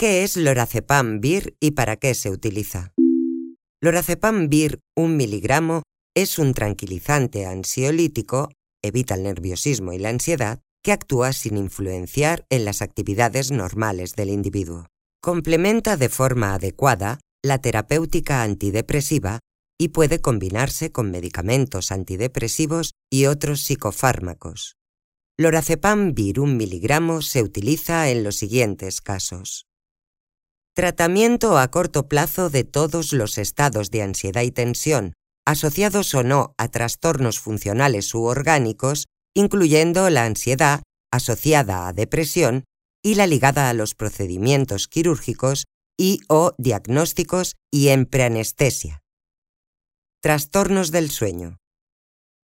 ¿Qué es lorazepam-vir y para qué se utiliza? Lorazepam-vir 1 miligramo es un tranquilizante ansiolítico, evita el nerviosismo y la ansiedad, que actúa sin influenciar en las actividades normales del individuo. Complementa de forma adecuada la terapéutica antidepresiva y puede combinarse con medicamentos antidepresivos y otros psicofármacos. Lorazepam-vir 1 miligramo se utiliza en los siguientes casos. Tratamiento a corto plazo de todos los estados de ansiedad y tensión, asociados o no a trastornos funcionales u orgánicos, incluyendo la ansiedad asociada a depresión y la ligada a los procedimientos quirúrgicos y/o diagnósticos y en preanestesia. Trastornos del sueño.